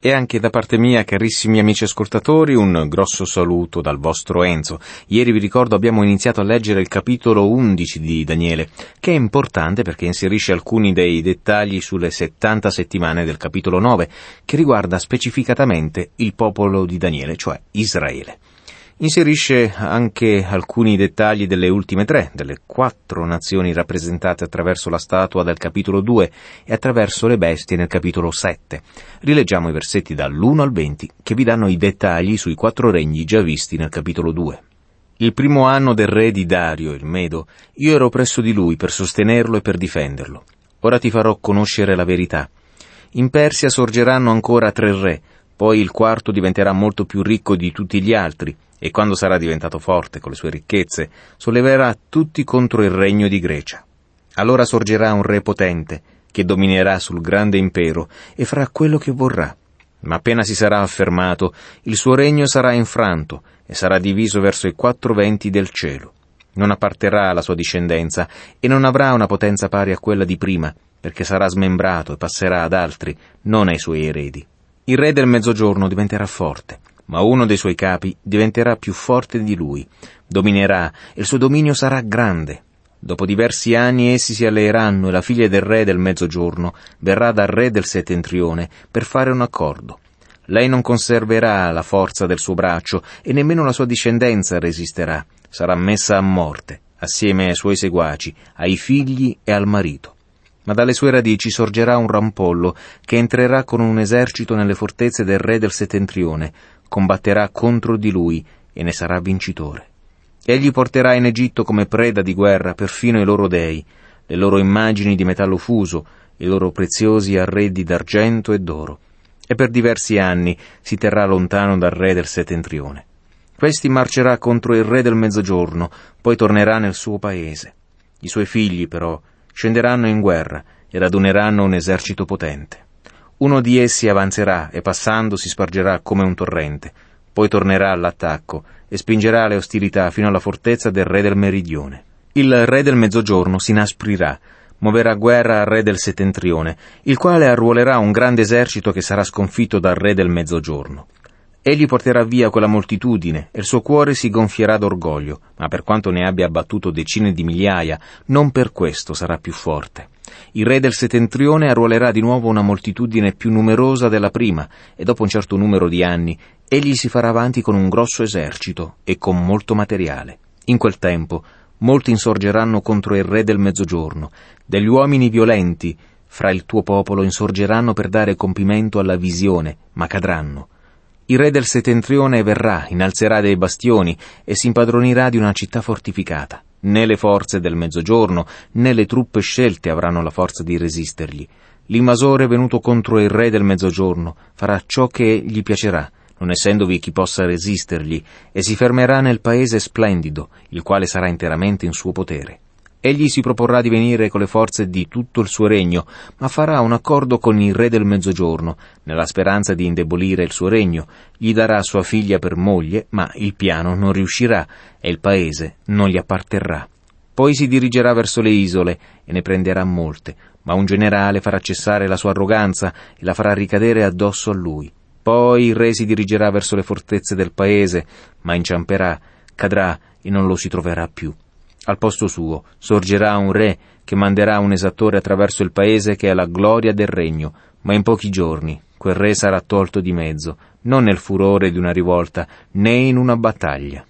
E anche da parte mia, carissimi amici ascoltatori, un grosso saluto dal vostro Enzo. Ieri vi ricordo abbiamo iniziato a leggere il capitolo 11 di Daniele, che è importante perché inserisce alcuni dei dettagli sulle 70 settimane del capitolo 9, che riguarda specificatamente il popolo di Daniele, cioè Israele. Inserisce anche alcuni dettagli delle ultime 3, delle 4 nazioni rappresentate attraverso la statua del capitolo 2 e attraverso le bestie nel capitolo 7. Rileggiamo i versetti dall'1 al 20 che vi danno i dettagli sui 4 regni già visti nel capitolo 2. Il primo anno del re di Dario, il Medo, io ero presso di lui per sostenerlo e per difenderlo. Ora ti farò conoscere la verità. In Persia sorgeranno ancora 3 re, poi il quarto diventerà molto più ricco di tutti gli altri, e quando sarà diventato forte con le sue ricchezze, solleverà tutti contro il regno di Grecia. Allora sorgerà un re potente, che dominerà sul grande impero e farà quello che vorrà. Ma appena si sarà affermato, il suo regno sarà infranto e sarà diviso verso i 4 venti del cielo. Non apparterà la sua discendenza e non avrà una potenza pari a quella di prima, perché sarà smembrato e passerà ad altri, non ai suoi eredi. Il re del mezzogiorno diventerà forte, ma uno dei suoi capi diventerà più forte di lui, dominerà e il suo dominio sarà grande. Dopo diversi anni essi si alleeranno e la figlia del re del mezzogiorno verrà dal re del settentrione per fare un accordo. Lei non conserverà la forza del suo braccio e nemmeno la sua discendenza resisterà. Sarà messa a morte, assieme ai suoi seguaci, ai figli e al marito. Ma dalle sue radici sorgerà un rampollo che entrerà con un esercito nelle fortezze del re del settentrione, combatterà contro di lui e ne sarà vincitore. Egli porterà in Egitto come preda di guerra perfino i loro dei, le loro immagini di metallo fuso, i loro preziosi arredi d'argento e d'oro, e per diversi anni si terrà lontano dal re del settentrione. Questi marcerà contro il re del mezzogiorno, poi tornerà nel suo paese. I suoi figli, però, scenderanno in guerra e raduneranno un esercito potente. Uno di essi avanzerà e passando si spargerà come un torrente, poi tornerà all'attacco e spingerà le ostilità fino alla fortezza del re del meridione. Il re del mezzogiorno si inasprirà, muoverà guerra al re del settentrione, il quale arruolerà un grande esercito che sarà sconfitto dal re del mezzogiorno. Egli porterà via quella moltitudine e il suo cuore si gonfierà d'orgoglio, ma per quanto ne abbia abbattuto decine di migliaia, non per questo sarà più forte. Il re del settentrione arruolerà di nuovo una moltitudine più numerosa della prima, e dopo un certo numero di anni, egli si farà avanti con un grosso esercito e con molto materiale. In quel tempo, molti insorgeranno contro il re del mezzogiorno, degli uomini violenti fra il tuo popolo insorgeranno per dare compimento alla visione, ma cadranno. Il re del settentrione verrà, innalzerà dei bastioni e si impadronirà di una città fortificata. Né le forze del mezzogiorno, né le truppe scelte avranno la forza di resistergli. L'invasore venuto contro il re del mezzogiorno farà ciò che gli piacerà, non essendovi chi possa resistergli, e si fermerà nel paese splendido, il quale sarà interamente in suo potere. Egli si proporrà di venire con le forze di tutto il suo regno, ma farà un accordo con il re del mezzogiorno, nella speranza di indebolire il suo regno. Gli darà sua figlia per moglie, ma il piano non riuscirà e il paese non gli apparterrà. Poi si dirigerà verso le isole e ne prenderà molte, ma un generale farà cessare la sua arroganza e la farà ricadere addosso a lui. Poi il re si dirigerà verso le fortezze del paese, ma inciamperà, cadrà e non lo si troverà più. Al posto suo sorgerà un re che manderà un esattore attraverso il paese che è la gloria del regno, ma in pochi giorni quel re sarà tolto di mezzo, non nel furore di una rivolta, né in una battaglia.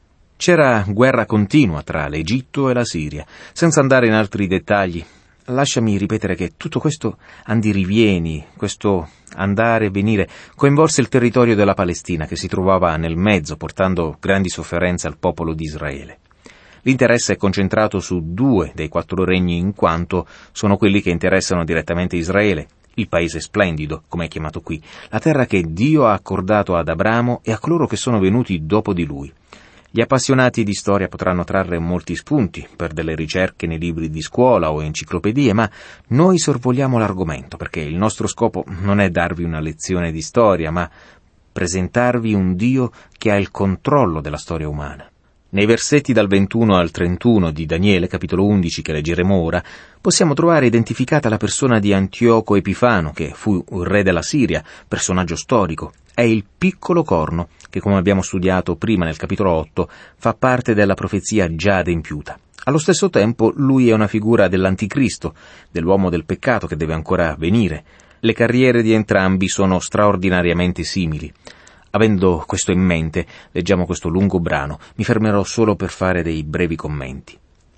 C'era guerra continua tra l'Egitto e la Siria. Senza andare in altri dettagli, lasciami ripetere che tutto questo andirivieni, questo andare e venire, coinvolse il territorio della Palestina che si trovava nel mezzo, portando grandi sofferenze al popolo di Israele. L'interesse è concentrato su 2 dei 4 regni in quanto sono quelli che interessano direttamente Israele, il paese splendido, come è chiamato qui, la terra che Dio ha accordato ad Abramo e a coloro che sono venuti dopo di lui. Gli appassionati di storia potranno trarre molti spunti per delle ricerche nei libri di scuola o enciclopedie, ma noi sorvoliamo l'argomento perché il nostro scopo non è darvi una lezione di storia, ma presentarvi un Dio che ha il controllo della storia umana. Nei versetti dal 21 al 31 di Daniele, capitolo 11, che leggeremo ora, possiamo trovare identificata la persona di Antioco Epifano, che fu il re della Siria, personaggio storico. È il piccolo corno, che come abbiamo studiato prima nel capitolo 8, fa parte della profezia già adempiuta. Allo stesso tempo lui è una figura dell'anticristo, dell'uomo del peccato che deve ancora venire. Le carriere di entrambi sono straordinariamente simili. Avendo questo in mente, leggiamo questo lungo brano, mi fermerò solo per fare dei brevi commenti.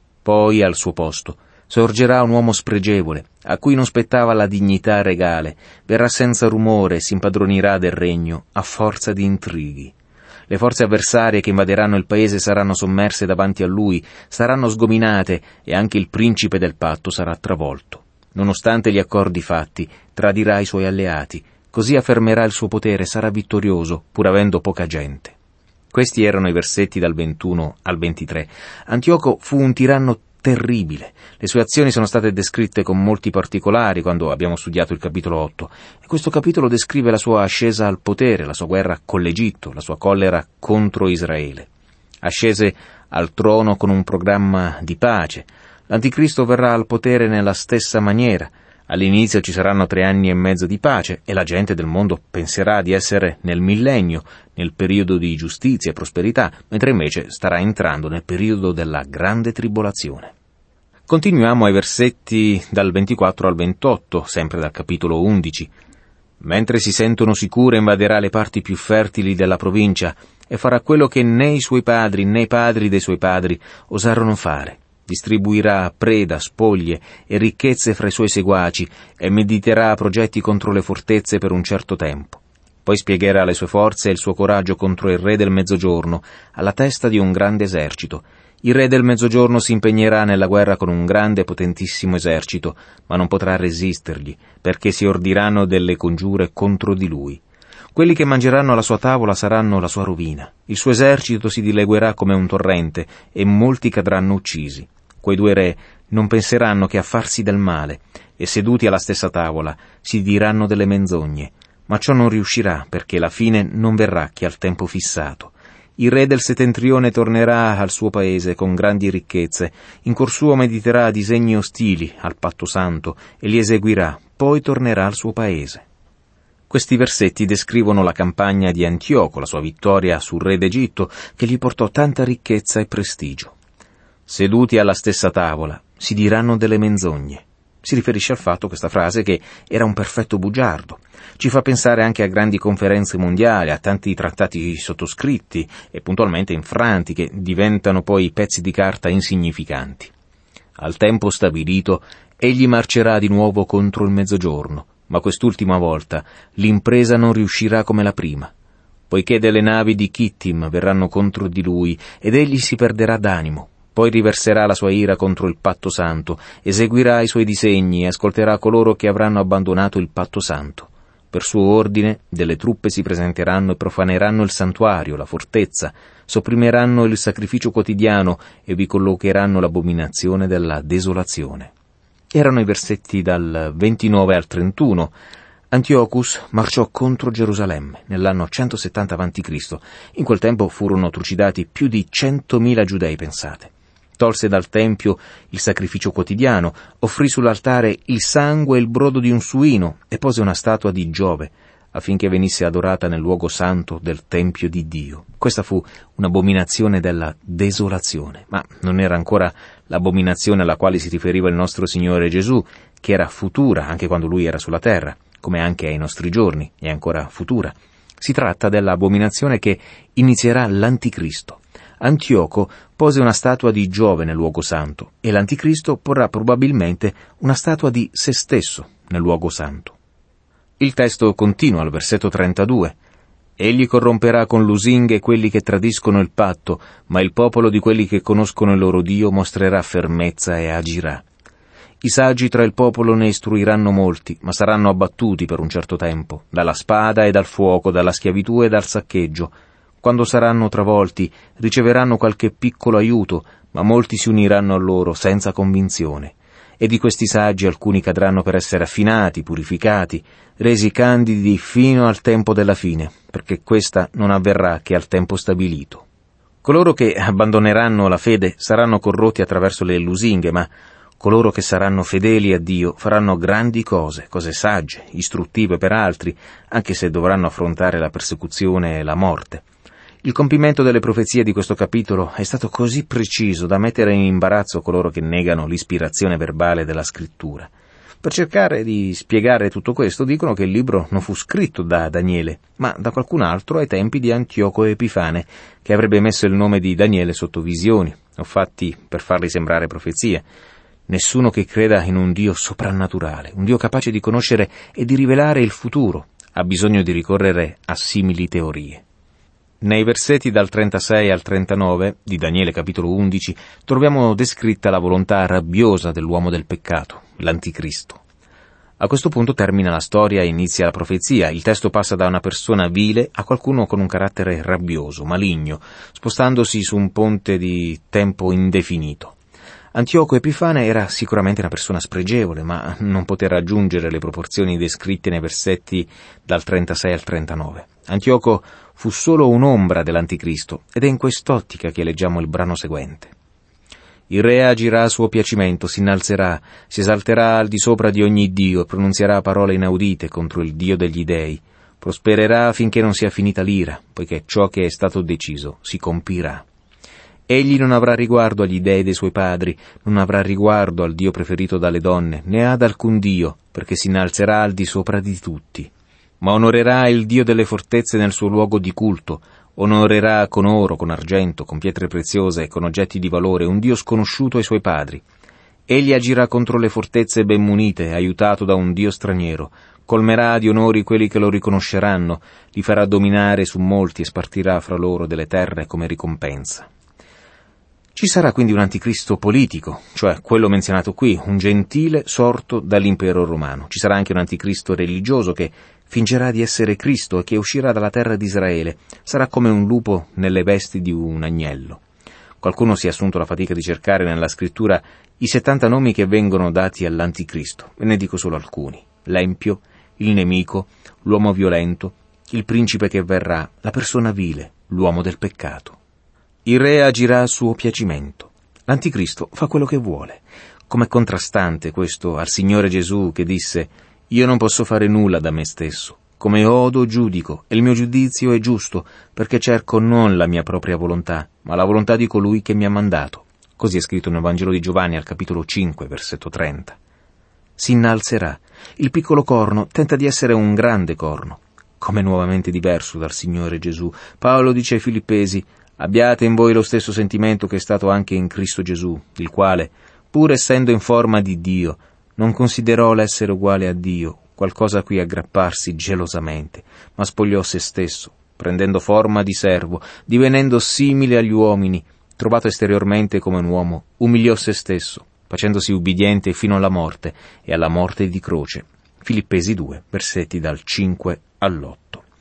Poi al suo posto sorgerà un uomo spregevole, a cui non spettava la dignità regale, verrà senza rumore e si impadronirà del regno a forza di intrighi. Le forze avversarie che invaderanno il paese saranno sommerse davanti a lui, saranno sgominate e anche il principe del patto sarà travolto. Nonostante gli accordi fatti, tradirà i suoi alleati, così affermerà il suo potere e sarà vittorioso, pur avendo poca gente. Questi erano i versetti dal 21 al 23. Antioco fu un tiranno terribile. Le sue azioni sono state descritte con molti particolari quando abbiamo studiato il capitolo 8. E questo capitolo descrive la sua ascesa al potere, la sua guerra con l'Egitto, la sua collera contro Israele. Ascese al trono con un programma di pace. L'anticristo verrà al potere nella stessa maniera. All'inizio ci saranno 3 anni e mezzo di pace e la gente del mondo penserà di essere nel millennio, nel periodo di giustizia e prosperità, mentre invece starà entrando nel periodo della grande tribolazione. Continuiamo ai versetti dal 24 al 28, sempre dal capitolo 11. Mentre si sentono sicure invaderà le parti più fertili della provincia e farà quello che né i suoi padri né i padri dei suoi padri osarono fare. Distribuirà preda, spoglie e ricchezze fra i suoi seguaci e mediterà progetti contro le fortezze per un certo tempo. Poi spiegherà le sue forze e il suo coraggio contro il re del Mezzogiorno, alla testa di un grande esercito. Il re del Mezzogiorno si impegnerà nella guerra con un grande e potentissimo esercito, ma non potrà resistergli, perché si ordiranno delle congiure contro di lui. Quelli che mangeranno alla sua tavola saranno la sua rovina. Il suo esercito si dileguerà come un torrente e molti cadranno uccisi. Quei 2 re non penseranno che a farsi del male e seduti alla stessa tavola si diranno delle menzogne, ma ciò non riuscirà perché la fine non verrà che al tempo fissato. Il re del settentrione tornerà al suo paese con grandi ricchezze, in cuor suo mediterà disegni ostili al patto santo e li eseguirà, poi tornerà al suo paese. Questi versetti descrivono la campagna di Antioco, la sua vittoria sul re d'Egitto, che gli portò tanta ricchezza e prestigio. Seduti alla stessa tavola, si diranno delle menzogne. Si riferisce al fatto, questa frase, che era un perfetto bugiardo. Ci fa pensare anche a grandi conferenze mondiali, a tanti trattati sottoscritti e puntualmente infranti che diventano poi pezzi di carta insignificanti. Al tempo stabilito, egli marcerà di nuovo contro il Mezzogiorno, ma quest'ultima volta l'impresa non riuscirà come la prima, poiché delle navi di Chittim verranno contro di lui ed egli si perderà d'animo. Poi riverserà la sua ira contro il patto santo, eseguirà i suoi disegni e ascolterà coloro che avranno abbandonato il patto santo. Per suo ordine, delle truppe si presenteranno e profaneranno il santuario, la fortezza, sopprimeranno il sacrificio quotidiano e vi collocheranno l'abominazione della desolazione. Erano i versetti dal 29 al 31. Antiochus marciò contro Gerusalemme nell'anno 170 a.C. In quel tempo furono trucidati più di 100.000 giudei, pensate. Tolse dal tempio il sacrificio quotidiano, offrì sull'altare il sangue e il brodo di un suino e pose una statua di Giove affinché venisse adorata nel luogo santo del tempio di Dio. Questa fu un'abominazione della desolazione, ma non era ancora l'abominazione alla quale si riferiva il nostro Signore Gesù, che era futura anche quando Lui era sulla terra, come anche ai nostri giorni, è ancora futura. Si tratta dell'abominazione che inizierà l'Anticristo. Antioco pose una statua di Giove nel luogo santo e l'Anticristo porrà probabilmente una statua di se stesso nel luogo santo. Il testo continua al versetto 32. Egli corromperà con lusinghe quelli che tradiscono il patto, ma il popolo di quelli che conoscono il loro Dio mostrerà fermezza e agirà. I saggi tra il popolo ne istruiranno molti, ma saranno abbattuti per un certo tempo, dalla spada e dal fuoco, dalla schiavitù e dal saccheggio. Quando saranno travolti, riceveranno qualche piccolo aiuto, ma molti si uniranno a loro senza convinzione. E di questi saggi alcuni cadranno per essere affinati, purificati, resi candidi fino al tempo della fine, perché questa non avverrà che al tempo stabilito. Coloro che abbandoneranno la fede saranno corrotti attraverso le lusinghe, ma coloro che saranno fedeli a Dio faranno grandi cose sagge, istruttive per altri, anche se dovranno affrontare la persecuzione e la morte. Il compimento delle profezie di questo capitolo è stato così preciso da mettere in imbarazzo coloro che negano l'ispirazione verbale della Scrittura. Per cercare di spiegare tutto questo dicono che il libro non fu scritto da Daniele, ma da qualcun altro ai tempi di Antioco Epifane, che avrebbe messo il nome di Daniele sotto visioni, o fatti per farli sembrare profezie. Nessuno che creda in un Dio soprannaturale, un Dio capace di conoscere e di rivelare il futuro, ha bisogno di ricorrere a simili teorie. Nei versetti dal 36 al 39 di Daniele capitolo 11 troviamo descritta la volontà rabbiosa dell'uomo del peccato, l'Anticristo. A questo punto termina la storia e inizia la profezia. Il testo passa da una persona vile a qualcuno con un carattere rabbioso, maligno, spostandosi su un ponte di tempo indefinito. Antioco Epifane era sicuramente una persona spregevole, ma non poté raggiungere le proporzioni descritte nei versetti dal 36 al 39. Antioco fu solo un'ombra dell'Anticristo, ed è in quest'ottica che leggiamo il brano seguente. Il re agirà a suo piacimento, si innalzerà, si esalterà al di sopra di ogni dio, pronunzierà parole inaudite contro il Dio degli dei, prospererà finché non sia finita l'ira, poiché ciò che è stato deciso si compirà. Egli non avrà riguardo agli dei dei suoi padri, non avrà riguardo al Dio preferito dalle donne, né ad alcun Dio, perché si innalzerà al di sopra di tutti. Ma onorerà il Dio delle fortezze nel suo luogo di culto, onorerà con oro, con argento, con pietre preziose e con oggetti di valore un Dio sconosciuto ai suoi padri. Egli agirà contro le fortezze ben munite, aiutato da un Dio straniero, colmerà di onori quelli che lo riconosceranno, li farà dominare su molti e spartirà fra loro delle terre come ricompensa. Ci sarà quindi un anticristo politico, cioè quello menzionato qui, un gentile sorto dall'impero romano. Ci sarà anche un anticristo religioso che fingerà di essere Cristo e che uscirà dalla terra di Israele. Sarà come un lupo nelle vesti di un agnello. Qualcuno si è assunto la fatica di cercare nella scrittura i 70 nomi che vengono dati all'anticristo. Ve ne dico solo alcuni. L'empio, il nemico, l'uomo violento, il principe che verrà, la persona vile, l'uomo del peccato. Il re agirà a suo piacimento. L'Anticristo fa quello che vuole. Com'è contrastante questo al Signore Gesù che disse: «Io non posso fare nulla da me stesso. Come odo giudico, e il mio giudizio è giusto, perché cerco non la mia propria volontà, ma la volontà di colui che mi ha mandato». Così è scritto nel Vangelo di Giovanni al capitolo 5, versetto 30. Si innalzerà. Il piccolo corno tenta di essere un grande corno. Com'è nuovamente diverso dal Signore Gesù. Paolo dice ai Filippesi: «Abbiate in voi lo stesso sentimento che è stato anche in Cristo Gesù, il quale, pur essendo in forma di Dio, non considerò l'essere uguale a Dio qualcosa a cui aggrapparsi gelosamente, ma spogliò se stesso, prendendo forma di servo, divenendo simile agli uomini, trovato esteriormente come un uomo, umiliò se stesso, facendosi ubbidiente fino alla morte e alla morte di croce». Filippesi 2, versetti dal 5 all'8.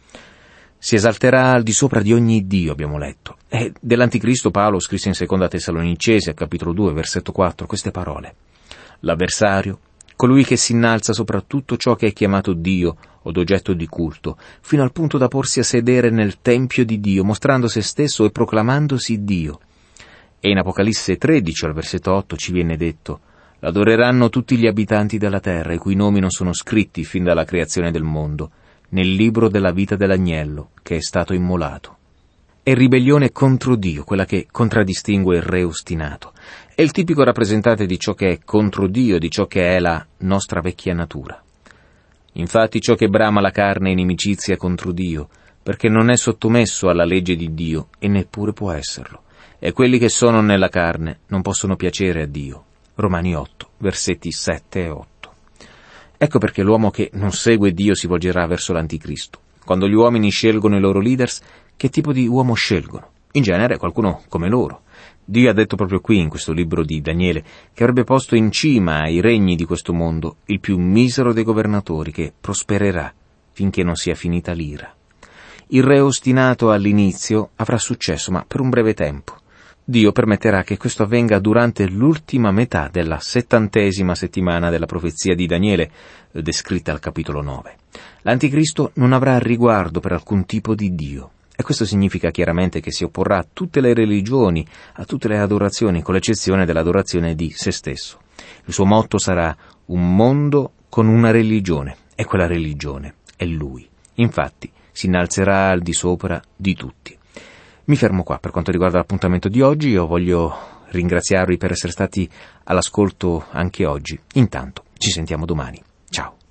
Si esalterà al di sopra di ogni Dio, abbiamo letto. E dell'Anticristo Paolo scrisse in Seconda Tessalonicesi, al capitolo 2, versetto 4, queste parole: «L'avversario, colui che si innalza sopra tutto ciò che è chiamato Dio o d'oggetto di culto, fino al punto da porsi a sedere nel tempio di Dio, mostrando se stesso e proclamandosi Dio». E in Apocalisse 13, al versetto 8, ci viene detto: «L'adoreranno tutti gli abitanti della terra, i cui nomi non sono scritti fin dalla creazione del mondo, nel libro della vita dell'agnello che è stato immolato». È ribellione contro Dio quella che contraddistingue il re ostinato. È il tipico rappresentante di ciò che è contro Dio, di ciò che è la nostra vecchia natura. Infatti ciò che brama la carne è inimicizia contro Dio, perché non è sottomesso alla legge di Dio e neppure può esserlo. E quelli che sono nella carne non possono piacere a Dio. Romani 8, versetti 7 e 8. Ecco perché l'uomo che non segue Dio si volgerà verso l'Anticristo. Quando gli uomini scelgono i loro leaders, che tipo di uomo scelgono? In genere qualcuno come loro. Dio ha detto proprio qui, in questo libro di Daniele, che avrebbe posto in cima ai regni di questo mondo il più misero dei governatori, che prospererà finché non sia finita l'ira. Il re ostinato all'inizio avrà successo, ma per un breve tempo. Dio permetterà che questo avvenga durante l'ultima metà della 70ª settimana della profezia di Daniele, descritta al capitolo 9. L'Anticristo non avrà riguardo per alcun tipo di Dio. E questo significa chiaramente che si opporrà a tutte le religioni, a tutte le adorazioni, con l'eccezione dell'adorazione di se stesso. Il suo motto sarà un mondo con una religione, e quella religione è Lui. Infatti si innalzerà al di sopra di tutti. Mi fermo qua per quanto riguarda l'appuntamento di oggi. Io voglio ringraziarvi per essere stati all'ascolto anche oggi. Intanto ci sentiamo domani. Ciao.